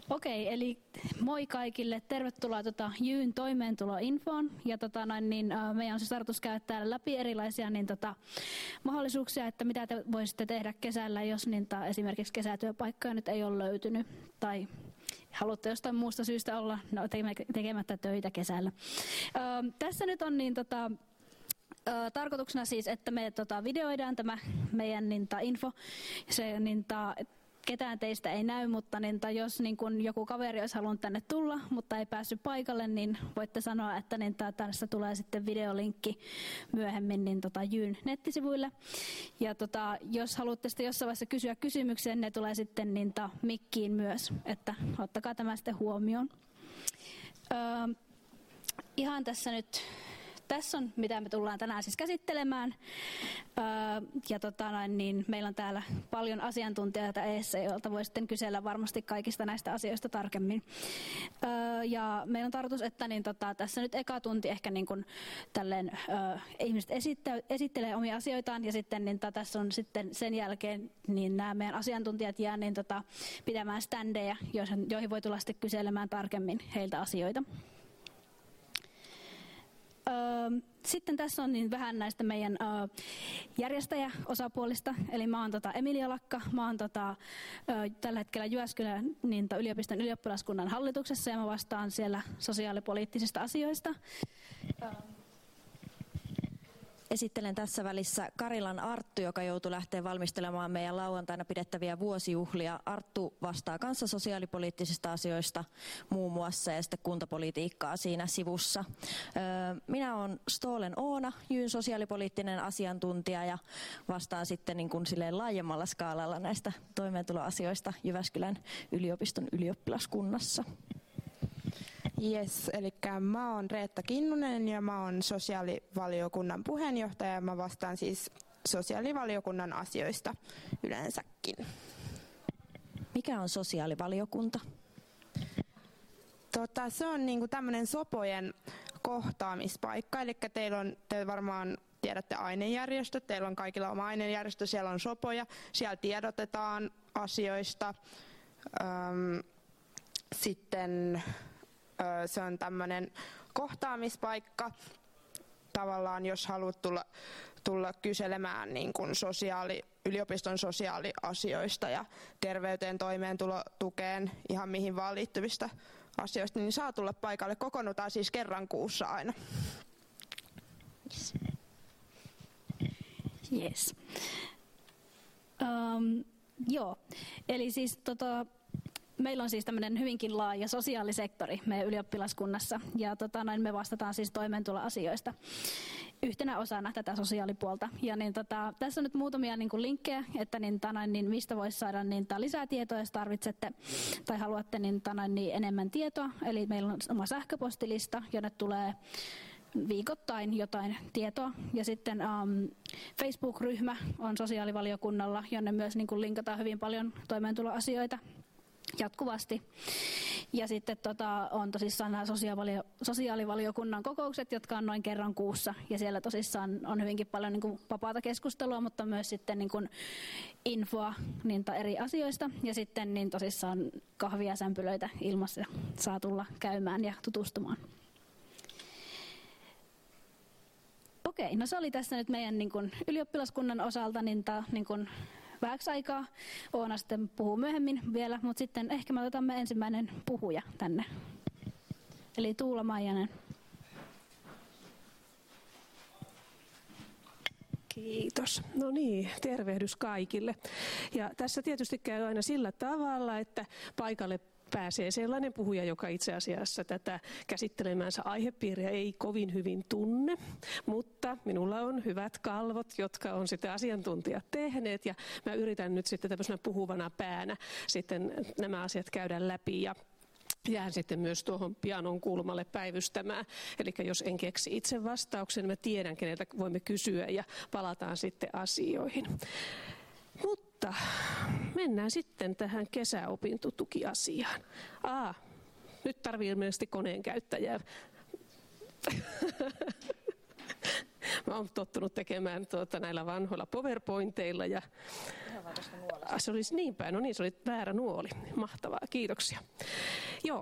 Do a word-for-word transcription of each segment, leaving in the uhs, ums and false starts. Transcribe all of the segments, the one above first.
Okei, eli moi kaikille. Tervetuloa tota, Jyn toimeentuloinfoon. Ja tota, noin, niin, äh, meidän on siis tarkoitus käydä täällä läpi erilaisia niin, tota, mahdollisuuksia, että mitä te voisitte tehdä kesällä, jos niin, ta, esimerkiksi kesätyöpaikkoja nyt ei ole löytynyt. Tai haluatte jostain muusta syystä olla no, tekemättä töitä kesällä. Äh, tässä nyt on niin, tota, äh, tarkoituksena siis, että me tota, videoidaan tämä meidän niin, ta, info. Se, niin, ta, ketään teistä ei näy, mutta niin, tai jos niin kun joku kaveri olisi halunnut tänne tulla, mutta ei päässyt paikalle, niin voitte sanoa, että niin, tässä tulee sitten videolinkki myöhemmin niin, tota, Jyn nettisivuille. Ja tota, jos haluatte sitten jossain vaiheessa kysyä kysymyksiä, ne tulee sitten niin, ta, mikkiin myös, että ottakaa tämä sitten huomioon. Öö, ihan tässä nyt... Tässä on, mitä me tullaan tänään siis käsittelemään. Öö, ja tota noin, niin meillä on täällä paljon asiantuntijoita eessä, joilta voi sitten kysellä varmasti kaikista näistä asioista tarkemmin. Öö, ja meillä on tarkoitus, että niin, tota, tässä nyt eka tunti ehkä niin kuin tälleen, öö, ihmiset esittää, esittelee omia asioitaan ja sitten niin, tota, tässä on sitten sen jälkeen niin nämä meidän asiantuntijat jää niin, tota, pitämään standeja, joihin voi tulla sitten kyselemään tarkemmin heiltä asioita. Sitten tässä on niin vähän näistä meidän uh, järjestäjäosapuolista, eli mä oon tota Emilia Lakka, mä oon tota, uh, tällä hetkellä Jyväskylän niin, yliopiston ylioppilaskunnan hallituksessa ja mä vastaan siellä sosiaalipoliittisista asioista. Uh. Esittelen tässä välissä Karilan Arttu, joka joutui lähteä valmistelemaan meidän lauantaina pidettäviä vuosijuhlia. Arttu vastaa kanssa sosiaalipoliittisista asioista muun muassa ja sitten kuntapolitiikkaa siinä sivussa. Minä olen Ståhlen Oona, Jyn sosiaalipoliittinen asiantuntija ja vastaan sitten niin kuin silleen laajemmalla skaalalla näistä toimeentuloasioista Jyväskylän yliopiston ylioppilaskunnassa. Jes, eli mä oon Reetta Kinnunen ja mä oon sosiaalivaliokunnan puheenjohtaja ja mä vastaan siis sosiaalivaliokunnan asioista yleensäkin. Mikä on sosiaalivaliokunta? Tota, se on niinku tämmöinen sopojen kohtaamispaikka, eli teillä on, te varmaan tiedätte ainejärjestöt, teillä on kaikilla oma ainejärjestö, siellä on sopoja, siellä tiedotetaan asioista, Öm, sitten... Se on tämmöinen kohtaamispaikka. Tavallaan jos haluat tulla, tulla kyselemään niin kuin sosiaali, yliopiston sosiaaliasioista ja terveyteen, toimeentulotukeen, ihan mihin vaan liittyvistä asioista, niin saa tulla paikalle. Kokoonnutaan siis kerran kuussa aina. Yes. Yes. Um, joo, eli siis tota... Meillä on siis tämmöinen hyvinkin laaja sosiaalisektori meidän ylioppilaskunnassa ja tota, noin me vastataan siis toimeentuloasioista yhtenä osana tätä sosiaalipuolta. Ja niin, tota, tässä on nyt muutamia niin kuin linkkejä, että niin, tanoin, niin mistä voisi saada niin, lisää tietoa, jos tarvitsette tai haluatte niin, tanoin, niin enemmän tietoa. Eli meillä on oma sähköpostilista, jonne tulee viikoittain jotain tietoa. Ja sitten um, Facebook-ryhmä on sosiaalivaliokunnalla, jonne myös niin kuin linkataan hyvin paljon toimeentuloasioita jatkuvasti. Ja sitten tota, on tosissaan nämä sosiaalivalio, sosiaalivaliokunnan kokoukset, jotka on noin kerran kuussa. Ja siellä tosissaan on hyvinkin paljon niin kuin vapaata keskustelua, mutta myös sitten niin kuin infoa niin eri asioista. Ja sitten niin tosissaan kahvia ja sämpylöitä ilmassa saa tulla käymään ja tutustumaan. Okei, no se oli tässä nyt meidän niin kuin ylioppilaskunnan osalta niin ta, niin kuin vähäksi aikaa. Oona sitten puhuu myöhemmin vielä, mutta sitten ehkä me otamme ensimmäinen puhuja tänne. Eli Tuula Maijanen. Kiitos. No niin, tervehdys kaikille. Ja tässä tietysti käy aina sillä tavalla, että paikalle pääsee sellainen puhuja, joka itse asiassa tätä käsittelemänsä aihepiiriä ei kovin hyvin tunne, mutta minulla on hyvät kalvot, jotka on sitten asiantuntijat tehneet ja mä yritän nyt sitten tämmöisenä puhuvana päänä sitten nämä asiat käydä läpi ja jään sitten myös tuohon pianon kulmalle päivystämään. Eli jos en keksi itse vastauksen, mä tiedän, keneltä voimme kysyä ja palataan sitten asioihin. Mutta mennään sitten tähän kesäopintotukiasiaan. Aa, nyt tarvii ilmeisesti koneen käyttäjää. Mä oon tottunut tekemään tuota näillä vanhoilla PowerPointeilla ja Se olisi niin päin, no niin, se oli väärä nuoli. Mahtavaa, kiitoksia. Joo.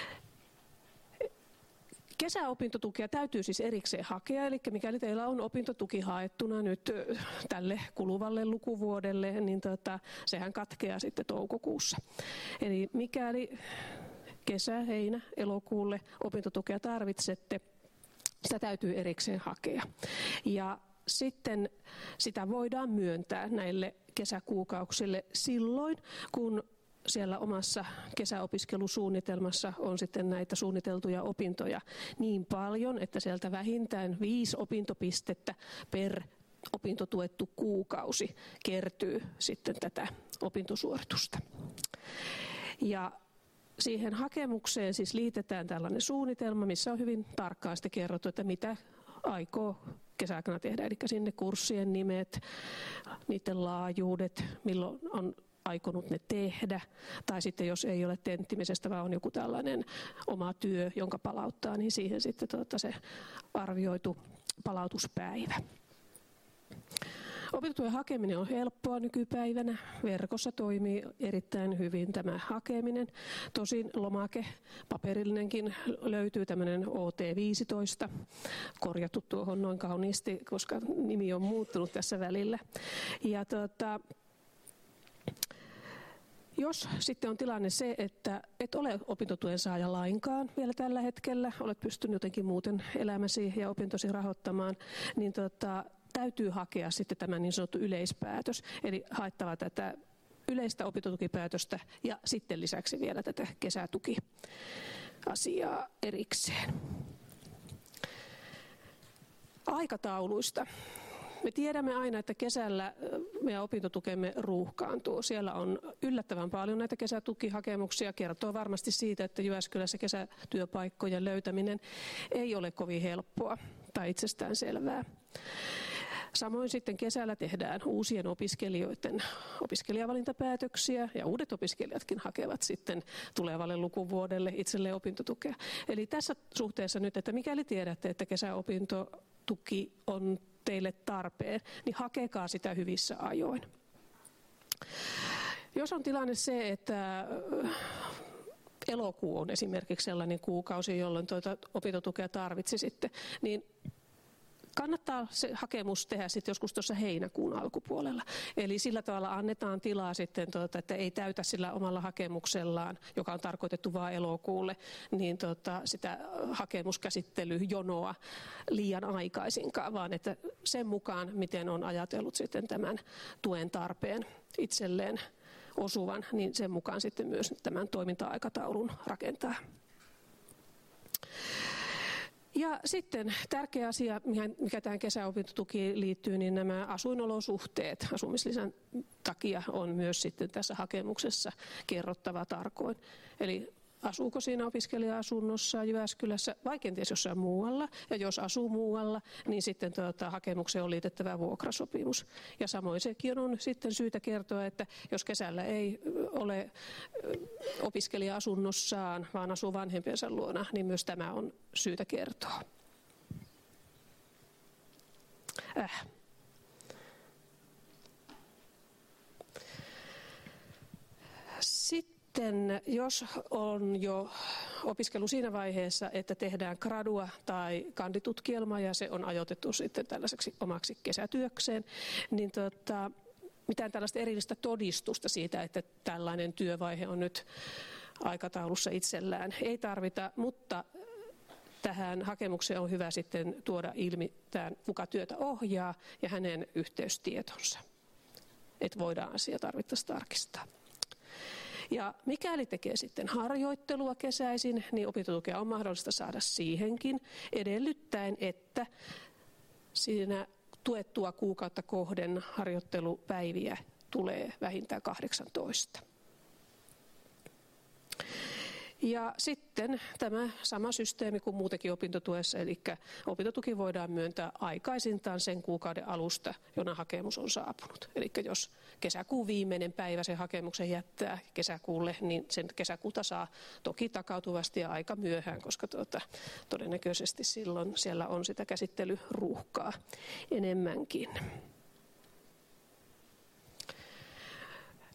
Kesäopintotukea täytyy siis erikseen hakea, eli mikäli teillä on opintotuki haettuna nyt tälle kuluvalle lukuvuodelle, niin tota, sehän katkeaa sitten toukokuussa. Eli mikäli kesä, heinä, elokuulle opintotukea tarvitsette, sitä täytyy erikseen hakea. Ja sitten sitä voidaan myöntää näille kesäkuukausille silloin, kun siellä omassa kesäopiskelusuunnitelmassa on sitten näitä suunniteltuja opintoja niin paljon, että sieltä vähintään viisi opintopistettä per opintotuettu kuukausi kertyy sitten tätä opintosuoritusta. Ja siihen hakemukseen siis liitetään tällainen suunnitelma, missä on hyvin tarkkaan sitten kerrottu, että mitä aikoo kesäaikana tehdä. Eli sinne kurssien nimet, niiden laajuudet, milloin on aikonut ne tehdä, tai sitten jos ei ole tenttimisestä, vaan on joku tällainen oma työ, jonka palauttaa, niin siihen sitten tuota se arvioitu palautuspäivä. Opintotuen hakeminen on helppoa nykypäivänä. Verkossa toimii erittäin hyvin tämä hakeminen. Tosin lomake, paperillinenkin löytyy tämmöinen O T viisitoista, korjattu tuohon noin kauniisti, koska nimi on muuttunut tässä välillä. Ja tuota, jos sitten on tilanne se, että et ole opintotuen saaja lainkaan vielä tällä hetkellä, olet pystynyt jotenkin muuten elämäsi ja opintosi rahoittamaan, niin tota, täytyy hakea sitten tämä niin sanottu yleispäätös, eli haettava tätä yleistä opintotukipäätöstä ja sitten lisäksi vielä tätä kesätukiasiaa erikseen. Aikatauluista. Me tiedämme aina, että kesällä meidän opintotukemme ruuhkaantuu. Siellä on yllättävän paljon näitä kesätukihakemuksia. Kertoo varmasti siitä, että Jyväskylässä kesätyöpaikkojen löytäminen ei ole kovin helppoa tai itsestään selvää. Samoin sitten kesällä tehdään uusien opiskelijoiden opiskelijavalintapäätöksiä ja uudet opiskelijatkin hakevat sitten tulevalle lukuvuodelle itselleen opintotukea. Eli tässä suhteessa nyt, että mikäli tiedätte, että kesäopintotuki on teille tarpeen, niin hakekaa sitä hyvissä ajoin. Jos on tilanne se, että elokuu on esimerkiksi sellainen kuukausi, jolloin tuota opintotukea tarvitsisitte, niin kannattaa se hakemus tehdä sitten joskus tuossa heinäkuun alkupuolella. Eli sillä tavalla annetaan tilaa sitten, tuota, että ei täytä sillä omalla hakemuksellaan, joka on tarkoitettu vain elokuulle, niin tuota, sitä hakemuskäsittelyjonoa liian aikaisinkaan, vaan että sen mukaan, miten on ajatellut sitten tämän tuen tarpeen itselleen osuvan, niin sen mukaan sitten myös tämän toiminta-aikataulun rakentaa. Ja sitten tärkeä asia, mikä tähän kesäopintotukiin liittyy, niin nämä asuinolosuhteet asumislisän takia on myös sitten tässä hakemuksessa kerrottava tarkoin. Eli asuuko siinä opiskelija-asunnossa Jyväskylässä vai kenties jossain muualla, ja jos asuu muualla, niin sitten tuota, hakemukseen on liitettävä vuokrasopimus. Ja samoin sekin on sitten syytä kertoa, että jos kesällä ei ole opiskelija-asunnossaan, vaan asuu vanhempiensa luona, niin myös tämä on syytä kertoa. Äh. Sitten Sitten, jos on jo opiskelu siinä vaiheessa, että tehdään gradua tai kanditutkielma ja se on ajoitettu sitten tällaiseksi omaksi kesätyökseen, niin tota, mitään tällaista erillistä todistusta siitä, että tällainen työvaihe on nyt aikataulussa itsellään ei tarvita, mutta tähän hakemukseen on hyvä sitten tuoda ilmi tämän, kuka työtä ohjaa ja hänen yhteystietonsa, että voidaan asia tarvittaessa tarkistaa. Ja mikäli tekee sitten harjoittelua kesäisin, niin opintotukea on mahdollista saada siihenkin, edellyttäen, että siinä tuettua kuukautta kohden harjoittelupäiviä tulee vähintään kahdeksantoista. Ja sitten tämä sama systeemi kuin muutenkin opintotuessa, eli opintotuki voidaan myöntää aikaisintaan sen kuukauden alusta, jona hakemus on saapunut. Eli jos kesäkuun viimeinen päivä sen hakemuksen jättää kesäkuulle, niin sen kesäkuuta saa toki takautuvasti ja aika myöhään, koska tuota, todennäköisesti silloin siellä on sitä käsittelyruuhkaa enemmänkin.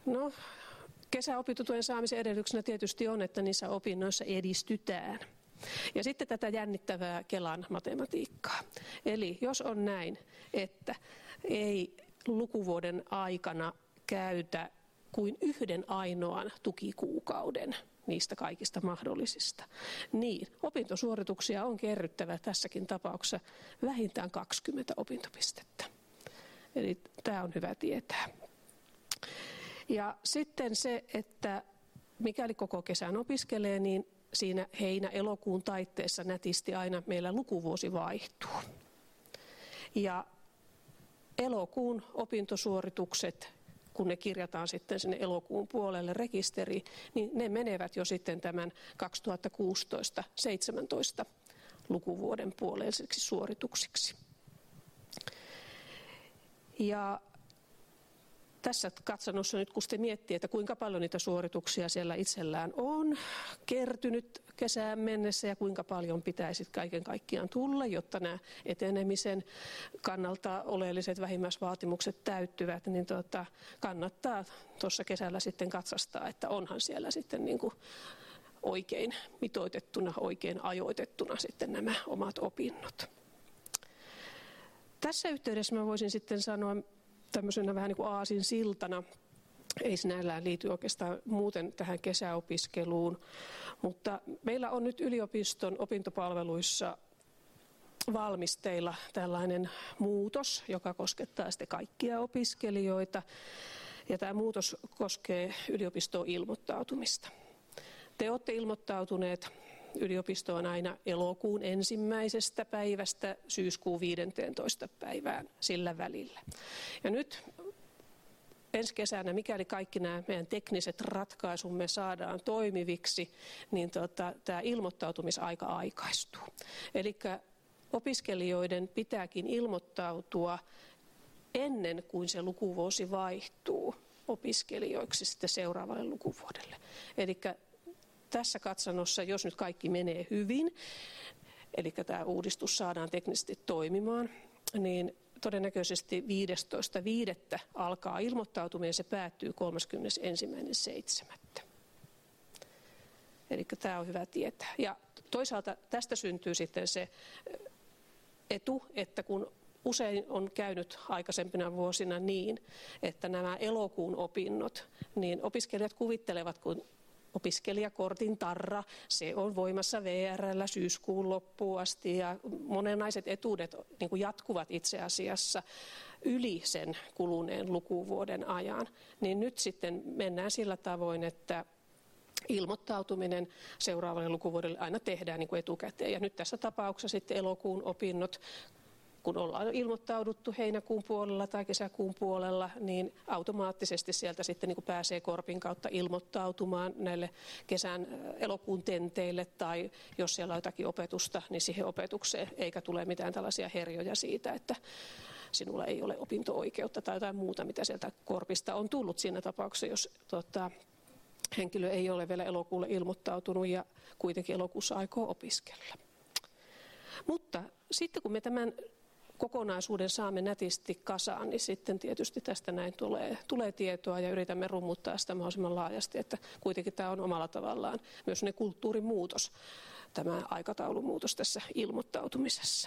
No, kesäopintotuen saamisen edellytyksenä tietysti on, että niissä opinnoissa edistytään. Ja sitten tätä jännittävää Kelan matematiikkaa. Eli jos on näin, että ei lukuvuoden aikana käytä kuin yhden ainoan tukikuukauden niistä kaikista mahdollisista, niin opintosuorituksia on kerryttävä tässäkin tapauksessa vähintään kaksikymmentä opintopistettä. Eli tämä on hyvä tietää. Ja sitten se, että mikäli koko kesän opiskelee, niin siinä heinä-elokuun taitteessa nätisti aina meillä lukuvuosi vaihtuu. Ja elokuun opintosuoritukset, kun ne kirjataan sitten sinne elokuun puolelle rekisteriin, niin ne menevät jo sitten tämän kaksituhattakuusitoista seitsemäntoista lukuvuoden puoleisiksi suorituksiksi. Ja tässä katsannossa nyt kun sitten miettii, että kuinka paljon niitä suorituksia siellä itsellään on kertynyt kesään mennessä ja kuinka paljon pitäisi kaiken kaikkiaan tulla, jotta nämä etenemisen kannalta oleelliset vähimmäisvaatimukset täyttyvät, niin tuota, kannattaa tuossa kesällä sitten katsastaa, että onhan siellä sitten niin kuin oikein mitoitettuna, oikein ajoitettuna sitten nämä omat opinnot. Tässä yhteydessä mä voisin sitten sanoa tämmöisenä vähän niin kuin aasinsiltana, ei sinällään liity oikeastaan muuten tähän kesäopiskeluun, mutta meillä on nyt yliopiston opintopalveluissa valmisteilla tällainen muutos, joka koskettaa sitten kaikkia opiskelijoita, ja tämä muutos koskee yliopistoon ilmoittautumista. Te olette ilmoittautuneet yliopistoon aina elokuun ensimmäisestä päivästä syyskuun viidenteentoista päivään sillä välillä. Ja nyt ensi kesänä, mikäli kaikki nämä meidän tekniset ratkaisumme saadaan toimiviksi, niin tota, tämä ilmoittautumisaika aikaistuu. Eli opiskelijoiden pitääkin ilmoittautua ennen kuin se lukuvuosi vaihtuu opiskelijoiksi sitten seuraavalle lukuvuodelle. Eli tässä katsannossa, jos nyt kaikki menee hyvin, eli tämä uudistus saadaan teknisesti toimimaan, niin todennäköisesti viidestoista viidettä alkaa ilmoittautuminen ja se päättyy kolmaskymmenesensimmäinen seitsemättä Eli tämä on hyvä tietää. Ja toisaalta tästä syntyy sitten se etu, että kun usein on käynyt aikaisempina vuosina niin, että nämä elokuun opinnot, niin opiskelijat kuvittelevat, kun opiskelijakortin tarra, se on voimassa V R:llä syyskuun loppuun asti ja monenlaiset etuudet niin kuin jatkuvat itse asiassa yli sen kuluneen lukuvuoden ajan. Niin nyt sitten mennään sillä tavoin, että ilmoittautuminen seuraavalle lukuvuodelle aina tehdään niin kuin etukäteen. Ja nyt tässä tapauksessa sitten elokuun opinnot, kun ollaan ilmoittauduttu heinäkuun puolella tai kesäkuun puolella, niin automaattisesti sieltä sitten niin kuin pääsee korpin kautta ilmoittautumaan näille kesän elokuun tenteille tai jos siellä on jotakin opetusta, niin siihen opetukseen, eikä tule mitään tällaisia herjoja siitä, että sinulla ei ole opinto-oikeutta tai jotain muuta, mitä sieltä korpista on tullut siinä tapauksessa, jos tota, henkilö ei ole vielä elokuulle ilmoittautunut ja kuitenkin elokuussa aikoo opiskella. Mutta sitten kun me tämän kokonaisuuden saamme nätisti kasaan, niin sitten tietysti tästä näin tulee, tulee tietoa ja yritämme rummuttaa sitä mahdollisimman laajasti, että kuitenkin tämä on omalla tavallaan myös ne kulttuurimuutos, tämä aikataulumuutos tässä ilmoittautumisessa.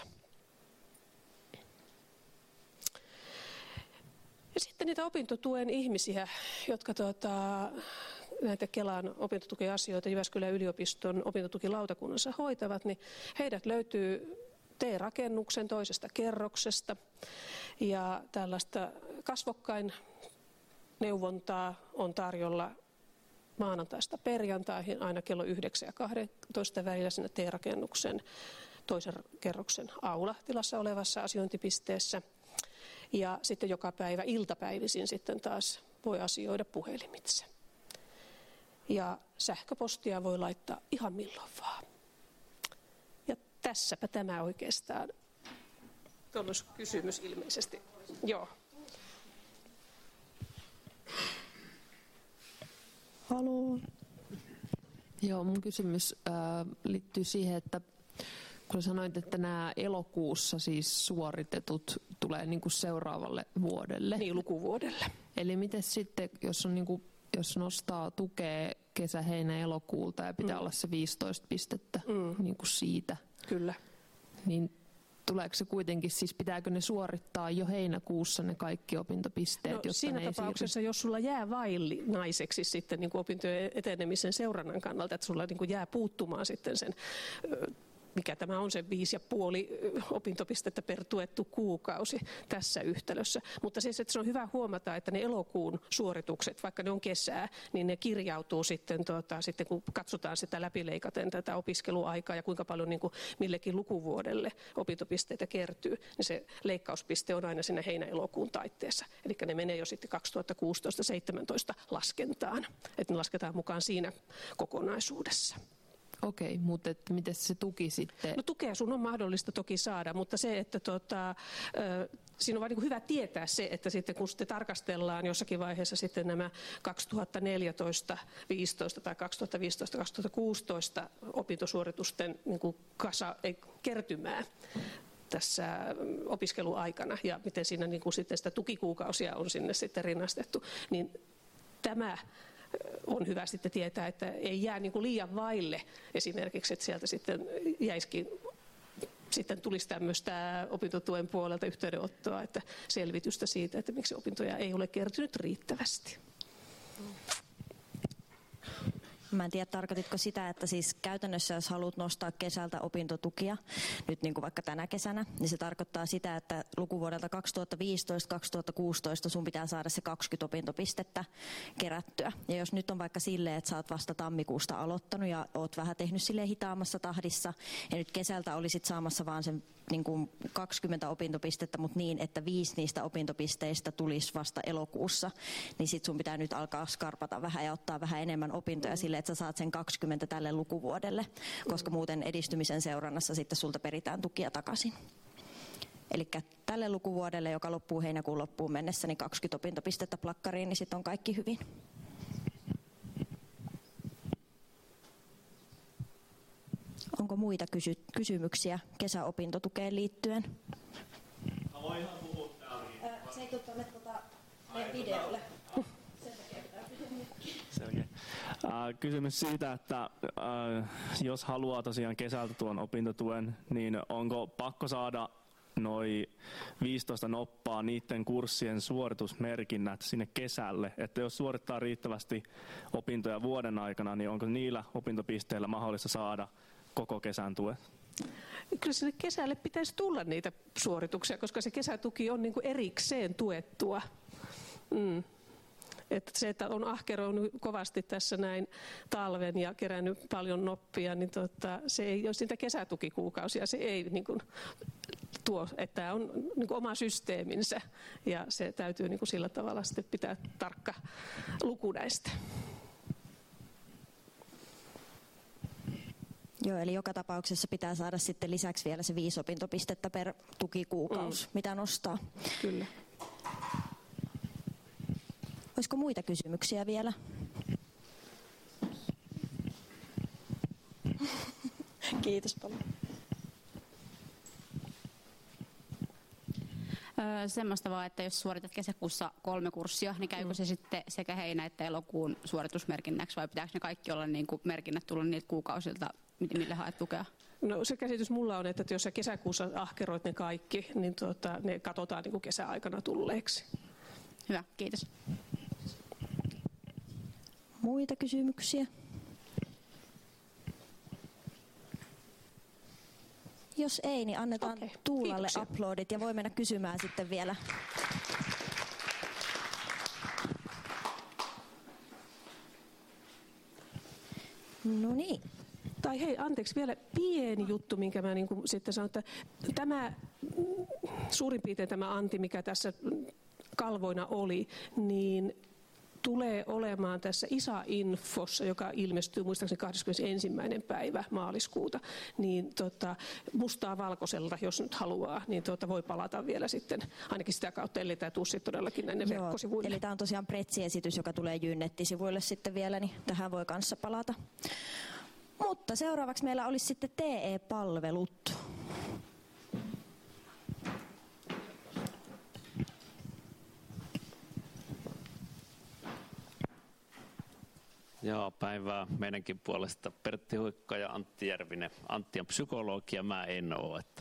Ja sitten niitä opintotuen ihmisiä, jotka tuota, näitä Kelan opintotukiasioita Jyväskylän yliopiston opintotukilautakunnassa hoitavat, niin heidät löytyy T-rakennuksen toisesta kerroksesta ja tällaista kasvokkain neuvontaa on tarjolla maanantaista perjantaihin aina kello yhdeksän ja kaksitoista välillä siinä T-rakennuksen toisen kerroksen aulatilassa olevassa asiointipisteessä. Ja sitten joka päivä iltapäivisin sitten taas voi asioida puhelimitse. Ja sähköpostia voi laittaa ihan milloin vaan. Ja tässäpä tämä oikeastaan. Tuolla olisi kysymys ilmeisesti. Joo. Haloo. Joo, mun kysymys äh, liittyy siihen, että Kun sanoit, että nämä elokuussa siis suoritetut tulee niin kuin seuraavalle vuodelle. Niin, lukuvuodelle. Eli miten sitten, jos, on niin kuin, jos nostaa tukea kesä, heinä, elokuulta ja pitää mm. olla se viisitoista pistettä mm. niin kuin siitä. Kyllä. Niin tuleeko se kuitenkin, siis pitääkö ne suorittaa jo heinäkuussa ne kaikki opintopisteet? No, jotta siinä ne tapauksessa, siirry? Jos sulla jää vaillinaiseksi sitten niin kuin opintojen etenemisen seurannan kannalta, että sulla niin kuin jää puuttumaan sitten sen, mikä tämä on se viisi ja puoli opintopistettä per tuettu kuukausi tässä yhtälössä. Mutta siis, että se on hyvä huomata, että ne elokuun suoritukset, vaikka ne on kesää, niin ne kirjautuu sitten, tuota, sitten kun katsotaan sitä läpileikaten tätä opiskeluaikaa ja kuinka paljon niin kuin millekin lukuvuodelle opintopisteitä kertyy, niin se leikkauspiste on aina siinä heinä-elokuun taitteessa. Eli ne menee jo sitten kaksituhattakuusitoista seitsemäntoista laskentaan, että ne lasketaan mukaan siinä kokonaisuudessa. Okei, mutta että miten se tuki sitten? No tukea sun on mahdollista toki saada, mutta se, että tota, siinä on vain niin kuin hyvä tietää se, että sitten kun sitten tarkastellaan jossakin vaiheessa sitten nämä kaksituhattaneljätoista viisitoista tai kaksituhattaviisitoista kaksituhattakuusitoista opintosuoritusten niin kuin kasa, ei, kertymää tässä opiskeluaikana ja miten siinä niin kuin sitten sitä tukikuukausia on sinne sitten rinnastettu, niin tämä on hyvä sitten tietää, että ei jää niin kuin liian vaille esimerkiksi, että sieltä sitten jäisikin, sitten tulisi tämmöistä opintotuen puolelta yhteydenottoa, että selvitystä siitä, että miksi opintoja ei ole kertynyt riittävästi. Mä en tiedä, tarkoititko sitä, että siis käytännössä jos haluat nostaa kesältä opintotukia, nyt niin kuin vaikka tänä kesänä, niin se tarkoittaa sitä, että lukuvuodelta kaksituhattaviisitoista kaksituhattakuusitoista sun pitää saada se kaksikymmentä opintopistettä kerättyä. Ja jos nyt on vaikka silleen, että sä oot vasta tammikuusta aloittanut ja oot vähän tehnyt silleen hitaammassa tahdissa, ja nyt kesältä olisit saamassa vaan sen niin kuin kaksikymmentä opintopistettä, mutta niin, että viisi niistä opintopisteistä tulisi vasta elokuussa, niin sit sun pitää nyt alkaa skarpata vähän ja ottaa vähän enemmän opintoja mm. silleen, että sä saat sen kaksikymmentä tälle lukuvuodelle, koska muuten edistymisen seurannassa sitten sulta peritään tukia takaisin. Eli tälle lukuvuodelle, joka loppuu heinäkuun loppuun mennessä, niin kaksikymmentä opintopistettä plakkariin, niin sitten on kaikki hyvin. Onko muita kysy- kysymyksiä kesäopintotukeen liittyen? Mä voin ihan puhua täällä. Se ei tule tuonne tuota videolle. Selkeä. Äh, kysymys siitä, että äh, jos haluaa tosiaan kesältä tuon opintotuen, niin onko pakko saada noin viisitoista noppaa niiden kurssien suoritusmerkinnät sinne kesälle, että jos suorittaa riittävästi opintoja vuoden aikana, niin onko niillä opintopisteillä mahdollista saada koko kesän tuen? Kyllä sinne kesälle pitäisi tulla niitä suorituksia, koska se kesätuki on niin kuin erikseen tuettua. Mm. Että se, että on ahkeroinut kovasti tässä näin talven ja kerännyt paljon noppia, niin tota, se ei, jos niitä kesätukikuukausia, se ei niin kuin tuo, että tämä on niin kuin oma systeeminsä ja se täytyy niin kuin sillä tavalla sitten pitää tarkka luku näistä. Joo, eli joka tapauksessa pitää saada sitten lisäksi vielä se viisi opintopistettä per tukikuukausi, mm. mitä nostaa. Kyllä. Olisiko muita kysymyksiä vielä? Kiitos paljon. Öö, semmoista vaan, että jos suoritat kesäkuussa kolme kurssia, niin käykö mm. se sitten sekä heinä- että elokuun suoritusmerkinnäksi vai pitääkö ne kaikki olla niin kuin merkinnät tulla niiltä kuukausilta, mille haet tukea? No se käsitys mulla on, että jos sä kesäkuussa ahkeroit ne kaikki, niin tuota, ne katsotaan niin kuin kesäaikana tulleeksi. Hyvä, kiitos. Muita kysymyksiä? Jos ei, niin annetaan okay. Tuulalle Kiitoksia. Uploadit ja voi mennä kysymään sitten vielä. No niin. Tai hei, anteeksi, vielä pieni juttu, minkä mä niin kuin sitten sanon, että tämä suurin piirtein tämä anti, mikä tässä kalvoina oli, niin tulee olemaan tässä I S A-infossa, joka ilmestyy muistaakseni kahdeskymmenesensimmäinen päivä maaliskuuta, niin tota, mustaa valkoisella, jos nyt haluaa, niin tota, voi palata vielä sitten, ainakin sitä kautta, ellei tämä tule sitten todellakin näille Joo, verkkosivuille. Eli tämä on tosiaan Pretsi-esitys, joka tulee Jyn nettisivuille sitten vielä, niin tähän voi kanssa palata. Mutta seuraavaksi meillä olisi sitten T E-palvelut. Joo, päivää meidänkin puolesta. Pertti Huikko ja Antti Järvinen. Antti on psykologi ja mä en ole. Että.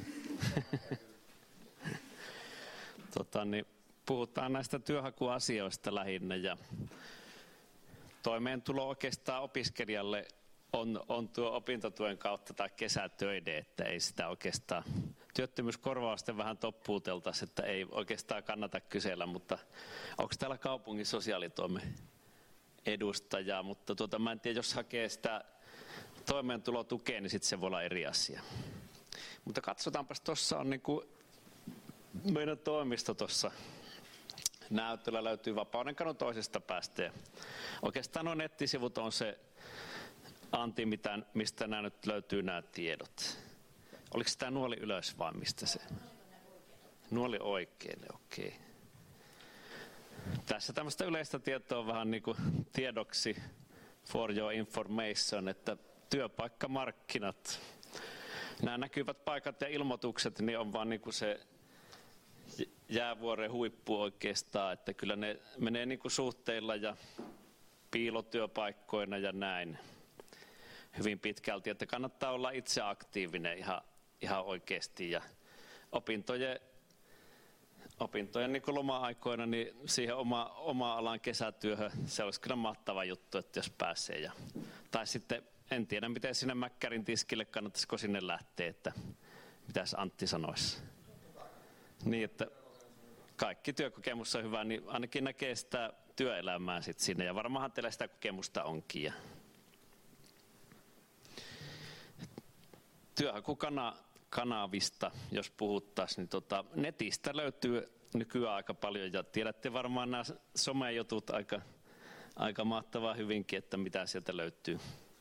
tota, niin, puhutaan näistä työhakuasioista lähinnä ja toimeentulo oikeastaan opiskelijalle on, on tuo opintotuen kautta tai kesätöiden, että ei sitä oikeastaan työttömyyskorvausten vähän toppuuteltaisi, että ei oikeastaan kannata kysellä, mutta onko täällä kaupungin sosiaalitoimen edustajaa, mutta tuota, mä en tiedä, jos hakee sitä toimeentulotukea, niin sitten se voi olla eri asia. Mutta katsotaanpas, tuossa on niinku meidän toimisto tuossa näyttöllä, löytyy Vapaudenkadun toisesta päästä. Ja oikeastaan nuo nettisivut on se, Antti, mitä, mistä nämä nyt löytyy nämä tiedot. Oliko tämä nuoli ylös vai mistä se? Nuoli oikealle, okei. Okay. Tässä tämmöistä yleistä tietoa on vähän niin kuin tiedoksi for your information, että työpaikkamarkkinat, nämä näkyvät paikat ja ilmoitukset, niin on vaan niin kuin se jäävuoren huippu oikeastaan, että kyllä ne menee niin kuin suhteilla ja piilotyöpaikkoina ja näin hyvin pitkälti, että kannattaa olla itse aktiivinen ihan, ihan oikeasti ja opintojen Opintojen niin loma-aikoina niin siihen oma, oma alan kesätyöhön, se olisi kyllä mahtava juttu, että jos pääsee. Ja, tai sitten en tiedä, miten sinne Mäkkärin tiskille kannattaisiko sinne lähteä, että mitäs Antti sanoisi. Niin, että kaikki työkokemus on hyvä, niin ainakin näkee sitä työelämää sitten sinne. Ja varmaan teillä sitä kokemusta onkin. Ja työhakukana kanavista, jos puhuttaisiin, niin tota, netistä löytyy nykyään aika paljon ja tiedätte varmaan nämä somejutut aika, aika mahtavaa hyvinkin, että mitä sieltä löytyy.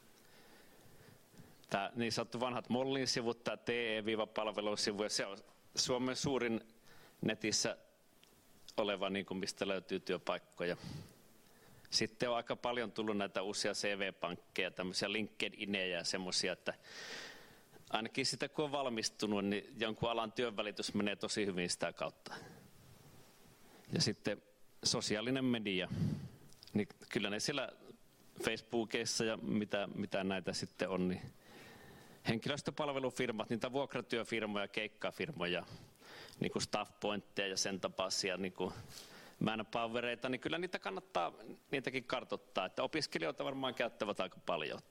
Tämä niin sanottu vanhat Mollin sivut, tämä T E-palvelusivu, ja se on Suomen suurin netissä oleva, niin kuin mistä löytyy työpaikkoja. Sitten on aika paljon tullut näitä uusia C V-pankkeja, tämmöisiä LinkedInejä ja semmoisia, että ainakin sitä kun on valmistunut, niin jonkun alan työnvälitys menee tosi hyvin sitä kautta. Ja sitten sosiaalinen media, niin kyllä ne siellä Facebookissa ja mitä, mitä näitä sitten on, niin henkilöstöpalvelufirmat, niitä vuokratyöfirmoja, keikkafirmoja, niin kuin Staffpointteja ja sen tapaisia niin kuin manpowereita, niin kyllä niitä kannattaa niitäkin kartoittaa, että opiskelijoita varmaan käyttävät aika paljon.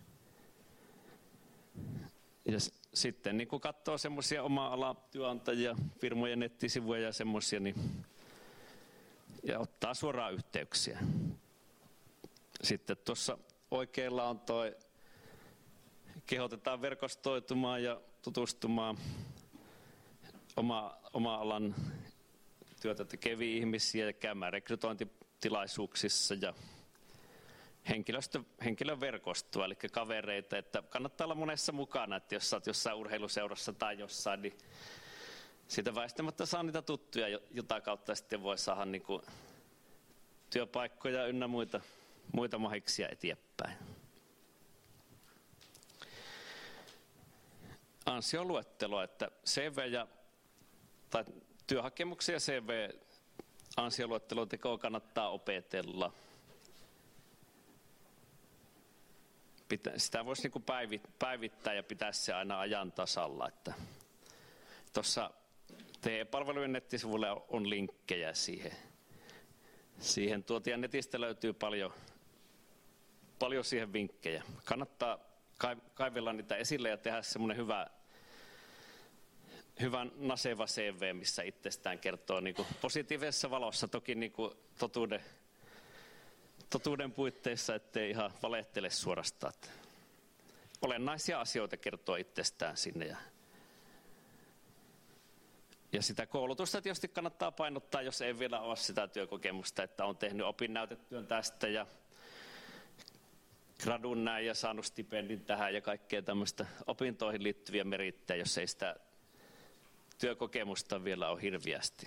Ja sitten niin kun katsoo semmoisia oma-alan työnantajia, firmojen nettisivuja ja semmoisia, niin ja ottaa suoraan yhteyksiä. Sitten tuossa oikealla on toi, kehotetaan verkostoitumaan ja tutustumaan oma, oma alan työtä tekeviä ihmisiä ja käymään rekrytointitilaisuuksissa ja Henkilöstö, henkilöverkostoa, eli kavereita, että kannattaa olla monessa mukana, että jos olet jossain urheiluseurassa tai jossain, niin siitä väistämättä saa niitä tuttuja, jota kautta sitten voi saada niin kuin työpaikkoja ynnä muita, muita mahiksia eteenpäin. Ansioluettelo, että C V ja, tai työhakemuksia ja C V ansioluettelon tekoa kannattaa opetella. Sitä voisi niin päivittää ja pitää se aina ajan tasalla. Tuossa T E-palvelujen nettisivuilla on linkkejä siihen. Siihen tuotia netistä löytyy paljon, paljon siihen vinkkejä. Kannattaa kaivella niitä esille ja tehdä semmoinen hyvä, hyvä naseva C V, missä itsestään kertoo niin kuin positiivisessa valossa, toki niin kuin totuuden, totuuden puitteissa, ettei ihan valehtele suorastaan. Olennaisia asioita kertoo itsestään sinne. Ja, ja sitä koulutusta tietysti kannattaa painottaa, jos ei vielä ole sitä työkokemusta, että on tehnyt opinnäytetyön tästä ja gradun näin ja saanut stipendin tähän ja kaikkea tämmöistä opintoihin liittyviä merittejä, jos ei sitä työkokemusta vielä ole hirviästi.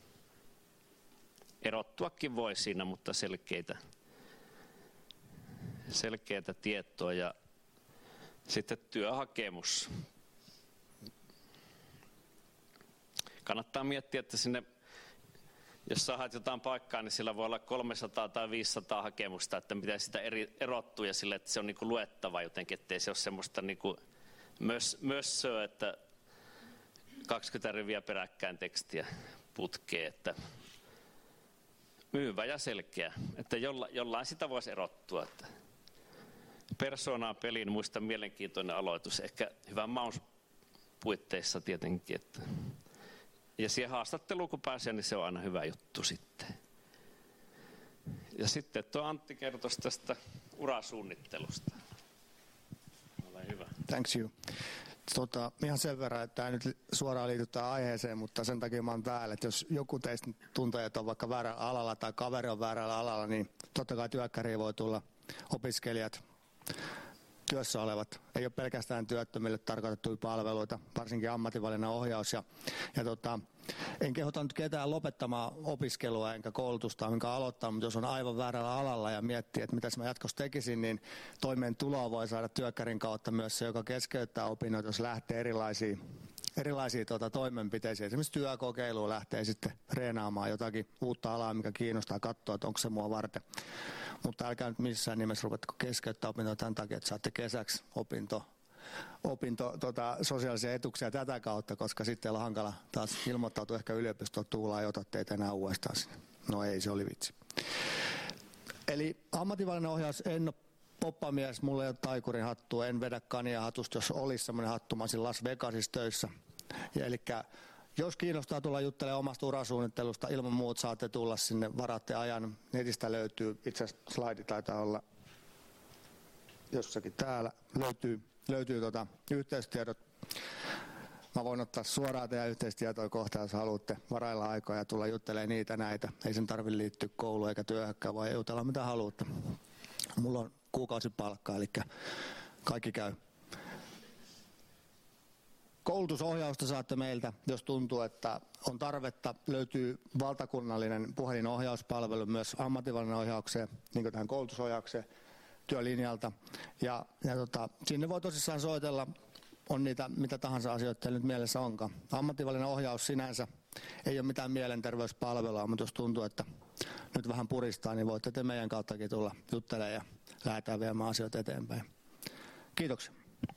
Erottuakin voi siinä, mutta selkeitä, selkeitä tietoa. Ja Sitten työhakemus. Kannattaa miettiä, että sinne, jos saat jotain paikkaa, niin sillä voi olla kolmesataa tai viisisataa hakemusta, että miten sitä eri, erottuu ja sille, että se on niin kuin luettava jotenkin, ettei se ole semmoista niin kuin mös, mössöä, että kaksikymmentä riviä peräkkäin tekstiä putkee, että myyvä ja selkeä, että jolla, jollain sitä voisi erottua. Että persoonaa peliin, muista mielenkiintoinen aloitus, ehkä hyvän maun puitteissa tietenkin. Että. Ja siihen haastatteluun kun pääsee, niin se on aina hyvä juttu sitten. Ja sitten tuo Antti kertoisi tästä urasuunnittelusta. Ole hyvä. Thanks you. Tota, ihan sen verran, että tämä nyt suoraan liittyy tähän aiheeseen, mutta sen takia mä oon täällä, että jos joku teistä tuntee, että on vaikka väärällä alalla tai kaveri on väärällä alalla, niin totta kai työkkäriin voi tulla opiskelijat, työssä olevat. Ei ole pelkästään työttömille tarkoitettuja palveluita, varsinkin ammatinvalinnan ohjaus. Ja, ja tota, en kehota nyt ketään lopettamaan opiskelua enkä koulutusta, minkä aloittaa, mutta jos on aivan väärällä alalla ja miettii, että mitä mä jatkossa tekisin, niin toimeentuloa voi saada työkkärin kautta myös se, joka keskeyttää opinnot, jos lähtee erilaisiin, erilaisia tuota, toimenpiteisiin. Esimerkiksi työkokeiluun lähtee sitten treenaamaan jotakin uutta alaa, mikä kiinnostaa, katsoa, että onko se mua varten. Mutta älkää nyt missään nimessä ruvetko keskeyttää opintoja tämän takia, että saatte kesäksi opinto, opinto tota, sosiaalisia etuksia tätä kautta, koska sitten on hankala taas ilmoittautua ehkä yliopistoon, tuulaa ja otat teitä enää uudestaan sinne. No ei, se oli vitsi. Eli ammatinvalinnan ohjaus, en ole poppamies, mulla ei ole taikurin hattua, en vedä kania hatusta, jos olisi semmoinen hattu, mä olisin Las Vegasissa töissä. Ja elikkä jos kiinnostaa tulla juttelemaan omasta urasuunnittelusta, ilman muuta saatte tulla sinne, varaatte ajan. Netistä löytyy, itse asiassa slaidi taitaa olla jossakin täällä, löytyy, löytyy tota, yhteystiedot. Mä voin ottaa suoraan teidän yhteistietoja kohtaan, jos haluatte varailla aikaa ja tulla juttelemaan niitä näitä. Ei sen tarvitse liittyä kouluun eikä työhönkään, vaan jutella mitä haluatte. Mulla on kuukausipalkkaa, eli kaikki käy. Koulutusohjausta saatte meiltä, jos tuntuu, että on tarvetta. Löytyy valtakunnallinen puhelinohjauspalvelu myös ammatinvalinnan ohjaukseen, niin kuin tähän koulutusohjaukseen työlinjalta. Ja, ja tota, sinne voi tosissaan soitella, on niitä mitä tahansa asioita nyt mielessä onkaan. Ammatinvalinnan ohjaus sinänsä ei ole mitään mielenterveyspalvelua, mutta jos tuntuu, että nyt vähän puristaa, niin voitte te meidän kauttakin tulla juttelemaan ja lähdetään viemään asioita eteenpäin. Kiitoksia.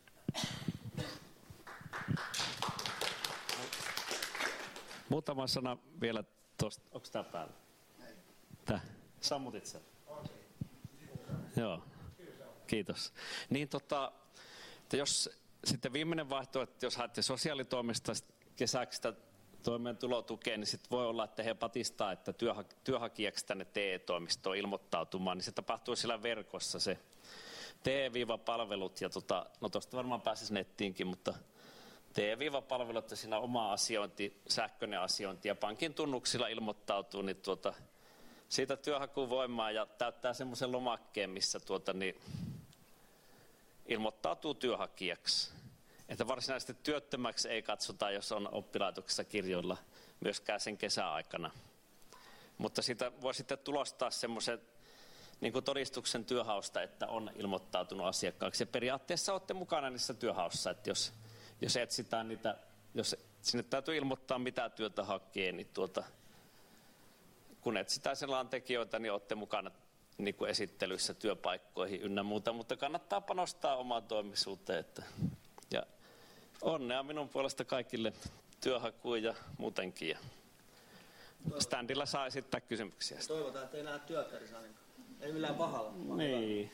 Muutama sana vielä tuosta. Onko tämä päällä? Tää. Sammutit sen? Joo. Kiitos. Niin tota, että jos sitten viimeinen vaihtoehto, että jos haette sosiaalitoimesta kesäksi sitä toimeentulotukea, niin sitten voi olla, että he patistaa, että työha, työhakijaksi tänne T E-toimistoon ilmoittautumaan, niin se tapahtuu siellä verkossa se T E-palvelut ja tota, no tuosta varmaan pääsisi nettiinkin, mutta T E-palvelut ja siinä oma asiointi, sähköinen asiointi ja pankin tunnuksilla ilmoittautuu, niin tuota, siitä työhakuun voimaa ja täyttää semmoisen lomakkeen, missä tuota, niin, ilmoittautuu työhakijaksi. Että varsinaisesti työttömäksi ei katsota, jos on oppilaitoksessa kirjoilla myöskään sen kesäaikana. Mutta siitä voi sitten tulostaa semmoisen niin kuin todistuksen työhausta, että on ilmoittautunut asiakkaaksi. Ja periaatteessa olette mukana niissä työhaussa, että jos Jos etsitään niitä, jos sinne täytyy ilmoittaa mitä työtä hakee, niin tuota, kun etsitään sellaan tekijöitä, niin olette mukana niin kuin esittelyissä työpaikkoihin ynnä muuta, mutta kannattaa panostaa omaan toimisuuteen. Että, ja onnea minun puolesta kaikille työhakuun ja muutenkin. Ja standilla saa esittää kysymyksiä. Toivotaan, että ei näe työkkärissä, niin ei millään pahalla. Niin.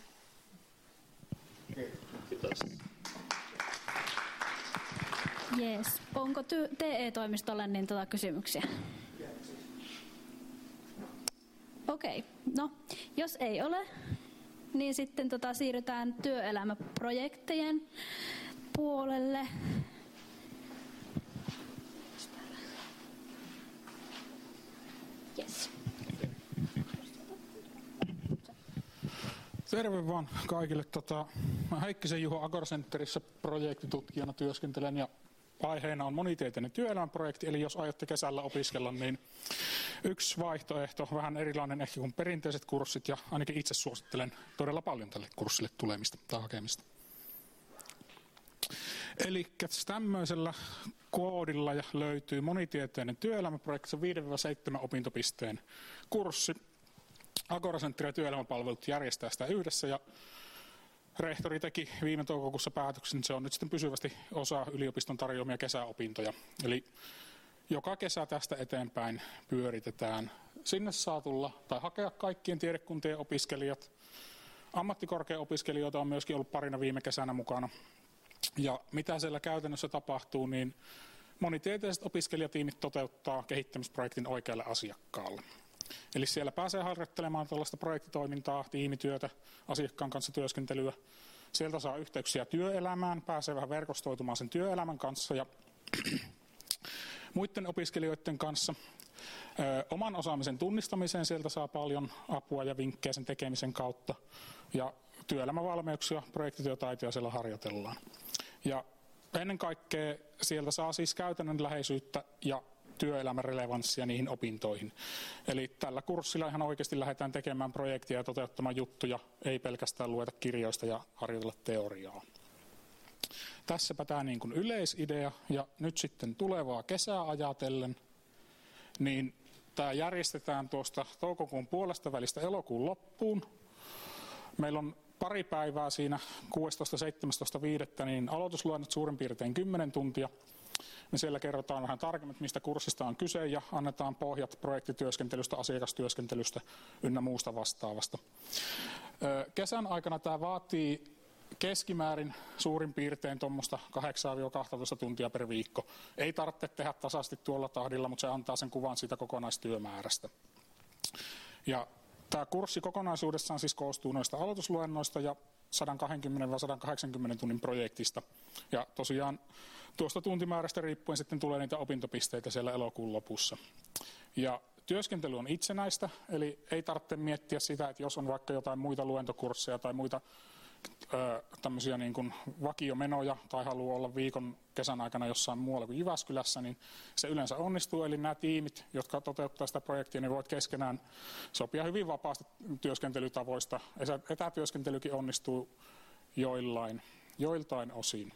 Kiitos. Jees. Onko T E-toimistolle niin tota kysymyksiä? Okei. Okay. No, jos ei ole, niin sitten tota siirrytään työelämäprojektien puolelle. Yes. Terve vaan kaikille. Tota, mä Heikkisen Juho Agorcenterissä projektitutkijana työskentelen ja aiheena on monitieteinen työelämäprojekti, eli jos aiotte kesällä opiskella, niin yksi vaihtoehto, vähän erilainen ehkä kuin perinteiset kurssit, ja ainakin itse suosittelen todella paljon tälle kurssille tulemista tai hakemista. Eli tämmöisellä koodilla ja löytyy monitieteinen työelämäprojekti, se on viidestä seitsemään opintopisteen kurssi. Agora-Center ja työelämäpalvelut järjestää sitä yhdessä ja rehtori teki viime toukokuussa päätöksen, se on nyt sitten pysyvästi osa yliopiston tarjoamia kesäopintoja. Eli joka kesä tästä eteenpäin pyöritetään. Sinne saa tulla tai hakea kaikkien tiedekuntien opiskelijat. Ammattikorkea-opiskelijoita on myöskin ollut parina viime kesänä mukana. Ja mitä siellä käytännössä tapahtuu, niin monitieteiset opiskelijatiimit toteuttaa kehittämisprojektin oikealle asiakkaalle. Eli siellä pääsee harjoittelemaan tällaista projektitoimintaa, tiimityötä, asiakkaan kanssa työskentelyä. Sieltä saa yhteyksiä työelämään, pääsee vähän verkostoitumaan sen työelämän kanssa ja muiden opiskelijoiden kanssa. Ö, oman osaamisen tunnistamiseen sieltä saa paljon apua ja vinkkejä sen tekemisen kautta. Ja työelämävalmiuksia, projektityötaitoja siellä harjoitellaan. Ja ennen kaikkea sieltä saa siis käytännönläheisyyttä ja työelämän relevanssia niihin opintoihin. Eli tällä kurssilla ihan oikeasti lähdetään tekemään projektia ja toteuttamaan juttuja, ei pelkästään lueta kirjoista ja harjoitella teoriaa. Tässäpä tämä niin kuin yleisidea ja nyt sitten tulevaa kesää ajatellen, niin tämä järjestetään tuosta toukokuun puolesta välistä elokuun loppuun. Meillä on pari päivää siinä kuudestoista seitsemästoista viidettä niin aloitusluennot suurin piirtein kymmenen tuntia. Me siellä kerrotaan vähän tarkemmin, mistä kurssista on kyse ja annetaan pohjat projektityöskentelystä, asiakastyöskentelystä ynnä muusta vastaavasta. Kesän aikana tämä vaatii keskimäärin suurin piirtein tuommoista kahdeksan kaksitoista tuntia per viikko. Ei tarvitse tehdä tasaisesti tuolla tahdilla, mutta se antaa sen kuvan siitä kokonaistyömäärästä. Ja tämä kurssi kokonaisuudessaan siis koostuu noista aloitusluennoista ja sata kaksikymmentä sata kahdeksankymmentä tunnin projektista. Ja tosiaan tuosta tuntimäärästä riippuen sitten tulee niitä opintopisteitä siellä elokuun lopussa. Ja työskentely on itsenäistä, eli ei tarvitse miettiä sitä, että jos on vaikka jotain muita luentokursseja tai muita ö, tämmöisiä niin kuin vakiomenoja tai haluaa olla viikon kesän aikana jossain muualla kuin Jyväskylässä, niin se yleensä onnistuu. Eli nämä tiimit, jotka toteuttaa sitä projektia, niin voivat keskenään sopia hyvin vapaasti työskentelytavoista. Etätyöskentelykin onnistuu joillain, joiltain osin.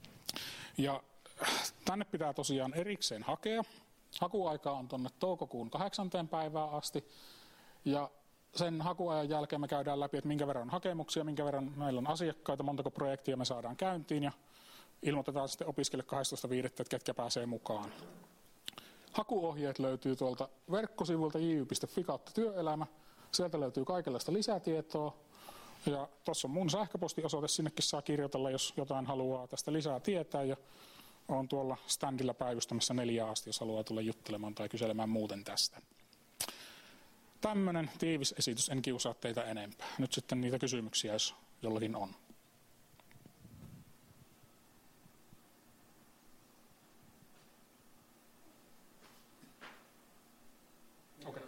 Ja tänne pitää tosiaan erikseen hakea. Hakuaika on tuonne toukokuun kahdeksanteen päivään asti. Ja sen hakuajan jälkeen me käydään läpi, että minkä verran on hakemuksia, minkä verran meillä on asiakkaita, montako projektia me saadaan käyntiin ja ilmoitetaan sitten opiskelijoille kahdestoista viidettä että ketkä pääsee mukaan. Hakuohjeet löytyy tuolta verkkosivulta j y piste f i kautta työelämä. Sieltä löytyy kaikenlaista lisätietoa. Ja tuossa on mun sähköpostiosoite, sinnekin saa kirjoitella, jos jotain haluaa tästä lisää tietää. Ja olen tuolla standilla päivystämässä neljä asti, jos haluaa tulla juttelemaan tai kyselemään muuten tästä. Tämmöinen tiivis esitys, en kiusaa teitä enempää. Nyt sitten niitä kysymyksiä, jos jollakin on. Okay.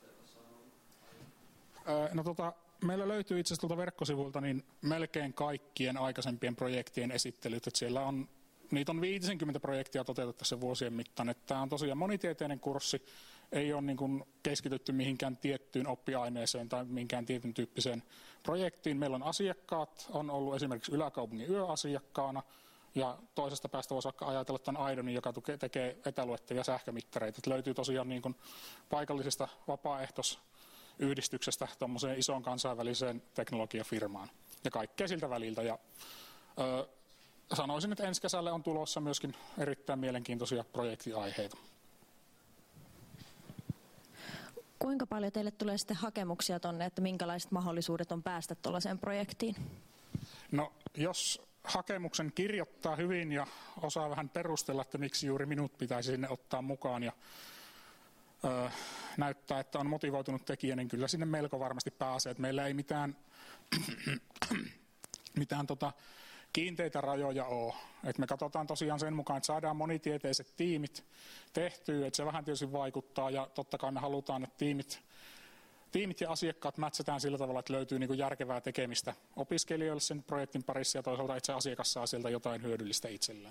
No tota, meillä löytyy itse asiassa tuolta verkkosivuilta niin melkein kaikkien aikaisempien projektien esittelyt, että siellä on niitä on viisikymmentä projektia toteutettu sen vuosien mittaan. Tämä on tosiaan monitieteinen kurssi, ei ole niin kuin keskitytty mihinkään tiettyyn oppiaineeseen tai mihinkään tietyn tyyppiseen projektiin. Meillä on asiakkaat, on ollut esimerkiksi Yläkaupungin yöasiakkaana ja toisesta päästä voisi vaikka ajatella tämän Aidonin, joka tekee etäluettavia sähkömittareita. Että löytyy tosiaan niin kuin paikallisesta vapaaehtoisyhdistyksestä tuommoiseen isoon kansainväliseen teknologiafirmaan ja kaikkea siltä väliltä. Ja, öö, sanoisin, että ensi kesälle on tulossa myöskin erittäin mielenkiintoisia projektiaiheita. Kuinka paljon teille tulee sitten hakemuksia tonne, että minkälaiset mahdollisuudet on päästä tuollaiseen projektiin? No, jos hakemuksen kirjoittaa hyvin ja osaa vähän perustella, että miksi juuri minut pitäisi sinne ottaa mukaan ja ö, näyttää, että on motivoitunut tekijä, niin kyllä sinne melko varmasti pääsee. Että meillä ei mitään, mitään tota, kiinteitä rajoja ole. Et me katsotaan tosiaan sen mukaan, että saadaan monitieteiset tiimit tehtyä, että se vähän tietysti vaikuttaa ja totta kai me halutaan, että tiimit, tiimit ja asiakkaat mätsätään sillä tavalla, että löytyy niin kuin järkevää tekemistä opiskelijoille sen projektin parissa ja toisaalta itse asiakas saa sieltä jotain hyödyllistä itselleen.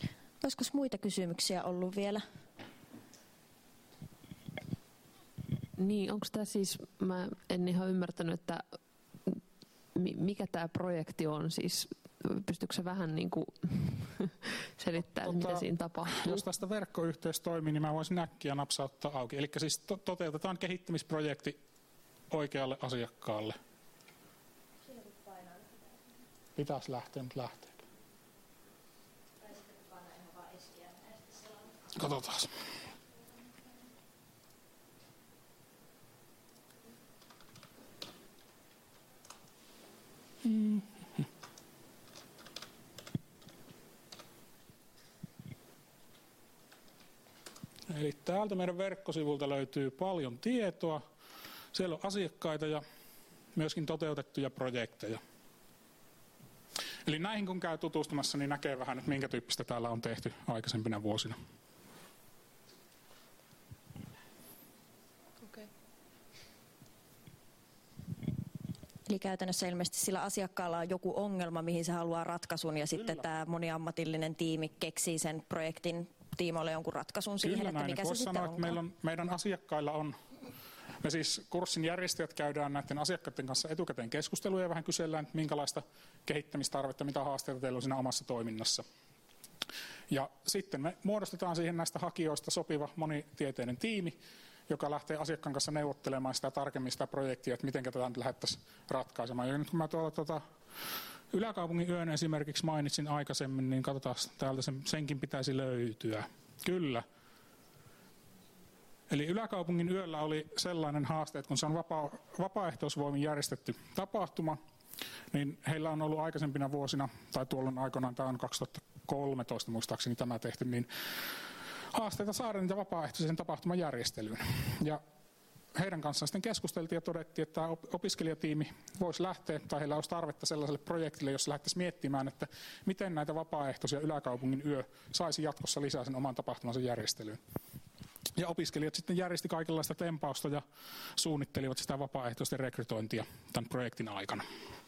Olisiko muita kysymyksiä ollut vielä? Niin, onko tämä siis, mä en ihan ymmärtänyt, että mikä tämä projekti on, siis pystytkö sä vähän niin kuin selittämään, tota, mitä siinä tapahtuu? Jos tästä verkkoyhteys toimii, niin mä voisin äkkiä napsauttaa auki. Eli siis to- toteutetaan kehittämisprojekti oikealle asiakkaalle. Pitäisi lähteä, nyt lähtee. Katsotaan. Mm. Eli täältä meidän verkkosivulta löytyy paljon tietoa. Siellä on asiakkaita ja myöskin toteutettuja projekteja. Eli näihin kun käy tutustumassa, niin näkee vähän, että minkä tyyppistä täällä on tehty aikaisempina vuosina. Okay. Eli käytännössä ilmeisesti sillä asiakkaalla on joku ongelma, mihin se haluaa ratkaisun, ja Kyllä. sitten tämä moniammatillinen tiimi keksii sen projektin tiimoille jonkun ratkaisun siihen, Kyllä että näin. mikä Voisi se sitten sanoa, että meillä on, meidän asiakkailla on, me siis kurssin järjestäjät käydään näiden asiakkaiden kanssa etukäteen keskusteluja ja vähän kysellään, minkälaista kehittämistarvetta, mitä haasteita teillä on siinä omassa toiminnassa. Ja sitten me muodostetaan siihen näistä hakijoista sopiva monitieteinen tiimi, joka lähtee asiakkaan kanssa neuvottelemaan sitä tarkemmin sitä projektia, että miten tätä nyt lähdettäisiin ratkaisemaan. Ja nyt kun mä tuolla tuota, Yläkaupungin yön esimerkiksi mainitsin aikaisemmin, niin katsotaan täältä sen, senkin pitäisi löytyä. Kyllä. Eli Yläkaupungin yöllä oli sellainen haaste, että kun se on vapaa, vapaaehtoisvoimin järjestetty tapahtuma, niin heillä on ollut aikaisempina vuosina, tai tuolloin aikanaan, tämä on kaksituhattakolmetoista muistaakseni tämä tehty, niin haasteita saada niitä vapaaehtoisen tapahtuman järjestelyyn. Ja heidän kanssaan sitten keskusteltiin ja todettiin, että tämä opiskelijatiimi voisi lähteä, tai heillä olisi tarvetta sellaiselle projektille, jossa lähdettäisiin miettimään, että miten näitä vapaaehtoisia Yläkaupungin yö saisi jatkossa lisää sen oman tapahtumansa järjestelyyn. Ja opiskelijat sitten järjesti kaikenlaista tempausta ja suunnittelivat sitä vapaaehtoisten rekrytointia tämän projektin aikana.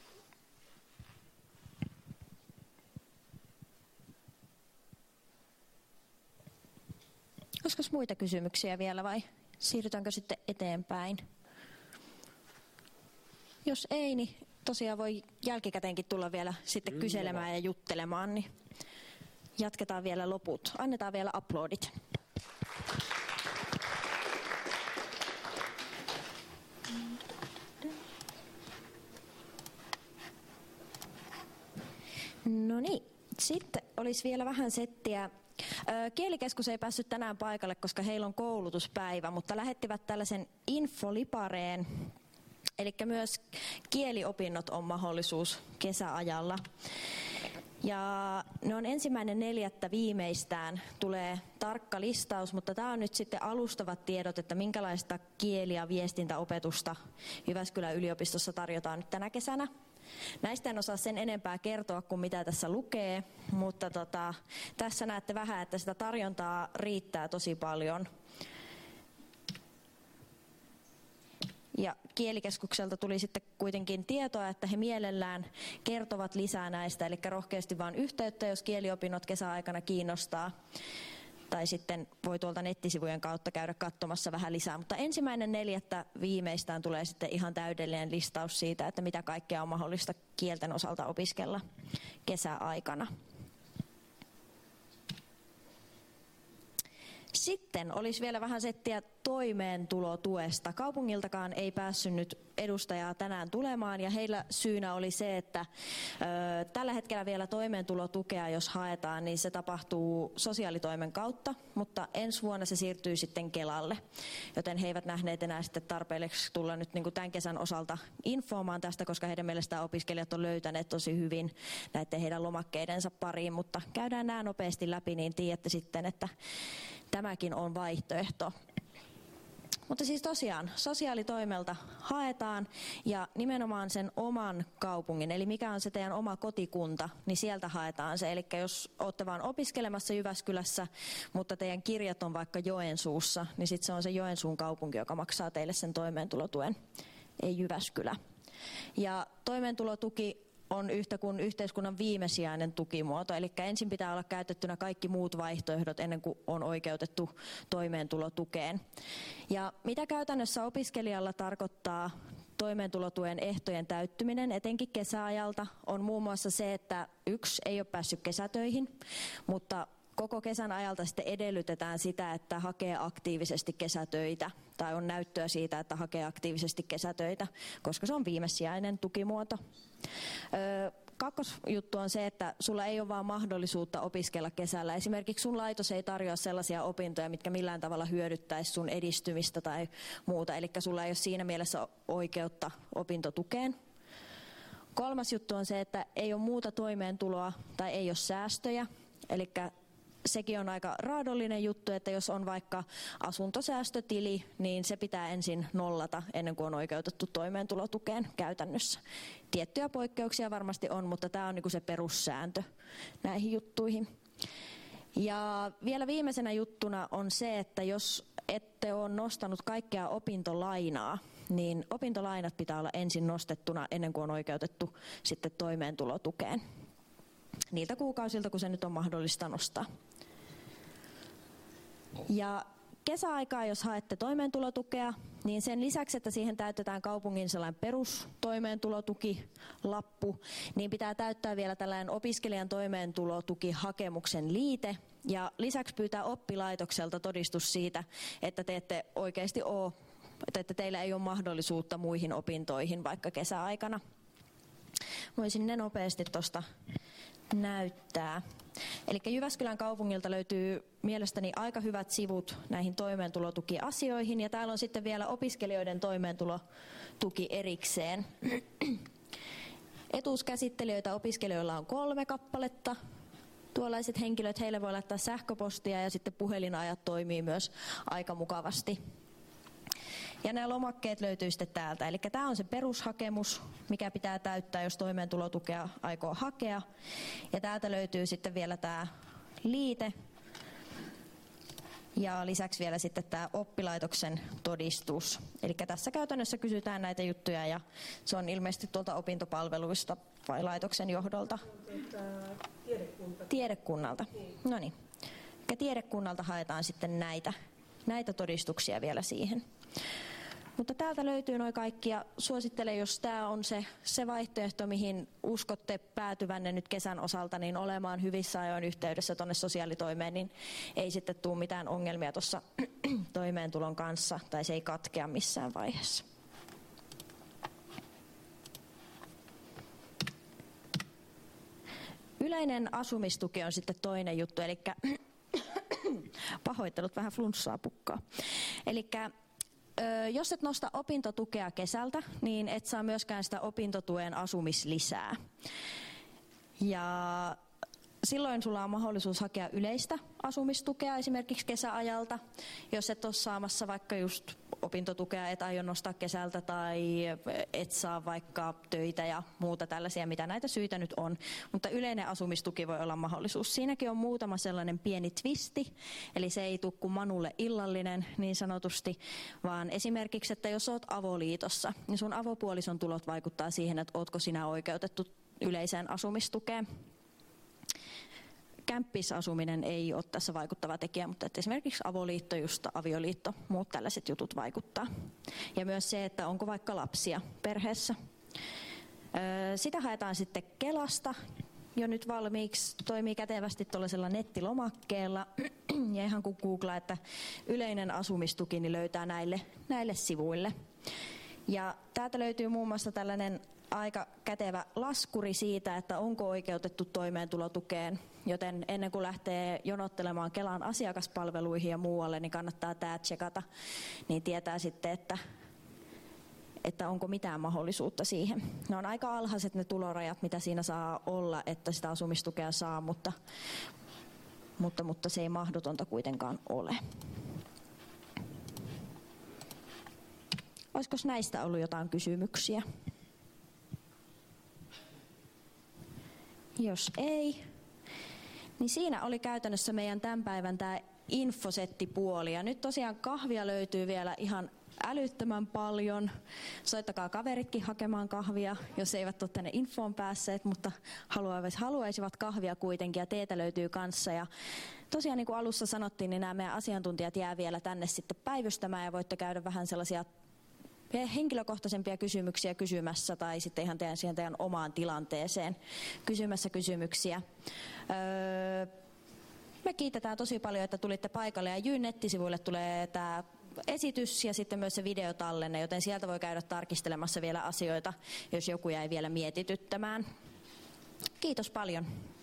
Olisiko muita kysymyksiä vielä vai siirrytäänkö sitten eteenpäin? Jos ei, niin tosiaan voi jälkikäteenkin tulla vielä sitten Kyllä. kyselemään ja juttelemaan, niin jatketaan vielä loput. Annetaan vielä aplodit. No niin, sitten olisi vielä vähän settiä. Kielikeskus ei päässyt tänään paikalle, koska heillä on koulutuspäivä, mutta lähettivät tällaisen infolipareen, eli myös kieliopinnot on mahdollisuus kesäajalla. Ja ne on ensimmäinen neljättä viimeistään, tulee tarkka listaus, mutta tämä on nyt sitten alustavat tiedot, että minkälaista kieli- ja viestintäopetusta Jyväskylän yliopistossa tarjotaan nyt tänä kesänä. Näistä en osaa sen enempää kertoa kuin mitä tässä lukee, mutta tota, tässä näette vähän, että sitä tarjontaa riittää tosi paljon. Ja Kielikeskukselta tuli sitten kuitenkin tietoa, että he mielellään kertovat lisää näistä, eli rohkeasti vaan yhteyttä, jos kieliopinnot kesäaikana kiinnostaa. Tai sitten voi tuolta nettisivujen kautta käydä katsomassa vähän lisää. Mutta ensimmäinen neljättä viimeistään tulee sitten ihan täydellinen listaus siitä, että mitä kaikkea on mahdollista kielten osalta opiskella kesäaikana. Sitten olisi vielä vähän settiä toimeentulotuesta. Kaupungiltakaan ei päässyt nyt edustajaa tänään tulemaan ja heillä syynä oli se, että ö, tällä hetkellä vielä toimeentulotukea, jos haetaan, niin se tapahtuu sosiaalitoimen kautta, mutta ensi vuonna se siirtyy sitten Kelalle, joten he eivät nähneet enää sitten tarpeelliseksi tulla nyt niin kuin tämän kesän osalta informoimaan tästä, koska heidän mielestään opiskelijat on löytäneet tosi hyvin näiden heidän lomakkeidensa pariin, mutta käydään nämä nopeasti läpi, niin tiedätte sitten, että tämäkin on vaihtoehto. Mutta siis tosiaan sosiaalitoimelta haetaan ja nimenomaan sen oman kaupungin, eli mikä on se teidän oma kotikunta, niin sieltä haetaan se. Eli jos olette vaan opiskelemassa Jyväskylässä, mutta teidän kirjat on vaikka Joensuussa, niin sitten se on se Joensuun kaupunki, joka maksaa teille sen toimeentulotuen, ei Jyväskylä. Ja toimeentulotuki on yhtä kuin yhteiskunnan viimesijainen tukimuoto, eli ensin pitää olla käytettynä kaikki muut vaihtoehdot ennen kuin on oikeutettu toimeentulotukeen. Ja mitä käytännössä opiskelijalla tarkoittaa toimeentulotuen ehtojen täyttyminen, etenkin kesäajalta, on muun muassa se, että yksi ei ole päässyt kesätöihin, mutta koko kesän ajalta sitten edellytetään sitä, että hakee aktiivisesti kesätöitä tai on näyttöä siitä, että hakee aktiivisesti kesätöitä, koska se on viimesijainen tukimuoto. Öö, Kakkosjuttu on se, että sulla ei ole vaan mahdollisuutta opiskella kesällä. Esimerkiksi sun laitos ei tarjoa sellaisia opintoja, mitkä millään tavalla hyödyttäisi sun edistymistä tai muuta. Eli sulla ei ole siinä mielessä oikeutta opintotukeen. Kolmas juttu on se, että ei ole muuta toimeentuloa tai ei ole säästöjä. Eli sekin on aika raadollinen juttu, että jos on vaikka asuntosäästötili, niin se pitää ensin nollata ennen kuin on oikeutettu toimeentulotukeen käytännössä. Tiettyjä poikkeuksia varmasti on, mutta tämä on niinku se perussääntö näihin juttuihin. Ja vielä viimeisenä juttuna on se, että jos ette ole nostanut kaikkea opintolainaa, niin opintolainat pitää olla ensin nostettuna ennen kuin on oikeutettu sitten toimeentulotukeen. Niiltä kuukausilta, kun se nyt on mahdollista nostaa. Ja kesäaikaa, jos haette toimeentulotukea, niin sen lisäksi, että siihen täytetään kaupungin sellainen perustoimeentulotukilappu, niin pitää täyttää vielä tällainen opiskelijan toimeentulotukihakemuksen liite. Ja lisäksi pyytää oppilaitokselta todistus siitä, että te ette oikeasti ole, että teillä ei ole mahdollisuutta muihin opintoihin vaikka kesäaikana. Voisin ne nopeasti tuosta näyttää. Eli Jyväskylän kaupungilta löytyy mielestäni aika hyvät sivut näihin toimeentulotukiasioihin, ja täällä on sitten vielä opiskelijoiden toimeentulotuki erikseen. Etuuskäsittelijöitä opiskelijoilla on kolme kappaletta. Tuollaiset henkilöt, heille voi laittaa sähköpostia ja sitten puhelinajat toimii myös aika mukavasti. Ja nämä lomakkeet löytyy sitten täältä. Eli tämä on se perushakemus, mikä pitää täyttää, jos toimeentulotukea aikoo hakea. Ja täältä löytyy sitten vielä tämä liite. Ja lisäksi vielä sitten tämä oppilaitoksen todistus. Eli tässä käytännössä kysytään näitä juttuja ja se on ilmeisesti tuolta opintopalveluista vai laitoksen johdolta? Tiedekunta. Tiedekunnalta. No niin. Ja tiedekunnalta haetaan sitten näitä, näitä todistuksia vielä siihen. Mutta täältä löytyy noin kaikki ja suosittelen, jos tämä on se, se vaihtoehto, mihin uskotte päätyvänne nyt kesän osalta, niin olemaan hyvissä ajoin yhteydessä tuonne sosiaalitoimeen, niin ei sitten tule mitään ongelmia tuossa toimeentulon kanssa tai se ei katkea missään vaiheessa. Yleinen asumistuki on sitten toinen juttu, eli pahoittelut, vähän flunssaa pukkaa. Elikkä jos et nosta opintotukea kesältä, niin et saa myöskään sitä opintotuen asumislisää. Ja silloin sulla on mahdollisuus hakea yleistä asumistukea esimerkiksi kesäajalta, jos et ole saamassa vaikka just opintotukea, et aio nostaa kesältä tai et saa vaikka töitä ja muuta tällaisia, mitä näitä syitä nyt on. Mutta yleinen asumistuki voi olla mahdollisuus. Siinäkin on muutama sellainen pieni twisti, eli se ei tule kuin manulle illallinen niin sanotusti, vaan esimerkiksi, että jos olet avoliitossa, niin sun avopuolison tulot vaikuttaa siihen, että ootko sinä oikeutettu yleiseen asumistukeen. Kämppisasuminen ei ole tässä vaikuttava tekijä, mutta että esimerkiksi avoliitto, just avioliitto, muut tällaiset jutut vaikuttaa. Ja myös se, että onko vaikka lapsia perheessä. Sitä haetaan sitten Kelasta jo nyt valmiiksi, toimii kätevästi tuollaisella nettilomakkeella. Ja ihan kun googlaa, että yleinen asumistuki, niin löytää näille, näille sivuille. Ja täältä löytyy muun muassa tällainen aika kätevä laskuri siitä, että onko oikeutettu toimeentulotukeen, joten ennen kuin lähtee jonottelemaan Kelan asiakaspalveluihin ja muualle, niin kannattaa tämä tsekata, niin tietää sitten, että, että onko mitään mahdollisuutta siihen. Ne on aika alhaiset ne tulorajat, mitä siinä saa olla, että sitä asumistukea saa, mutta, mutta, mutta se ei mahdotonta kuitenkaan ole. Olisiko näistä ollut jotain kysymyksiä? Jos ei, niin siinä oli käytännössä meidän tämän päivän tämä infosettipuoli. Ja nyt tosiaan kahvia löytyy vielä ihan älyttömän paljon. Soittakaa kaveritkin hakemaan kahvia, jos eivät ole tänne infoon päässeet, mutta haluaisivat kahvia kuitenkin ja teetä löytyy kanssa. Ja tosiaan niin kuin alussa sanottiin, niin nämä meidän asiantuntijat jää vielä tänne sitten päivystämään ja voitte käydä vähän sellaisia henkilökohtaisempia kysymyksiä kysymässä tai sitten ihan teidän, siihen teidän omaan tilanteeseen kysymässä kysymyksiä. Öö, me kiitetään tosi paljon, että tulitte paikalle ja Jyn nettisivuille tulee tämä esitys ja sitten myös se videotallenne, joten sieltä voi käydä tarkistelemassa vielä asioita, jos joku jäi vielä mietityttämään. Kiitos paljon.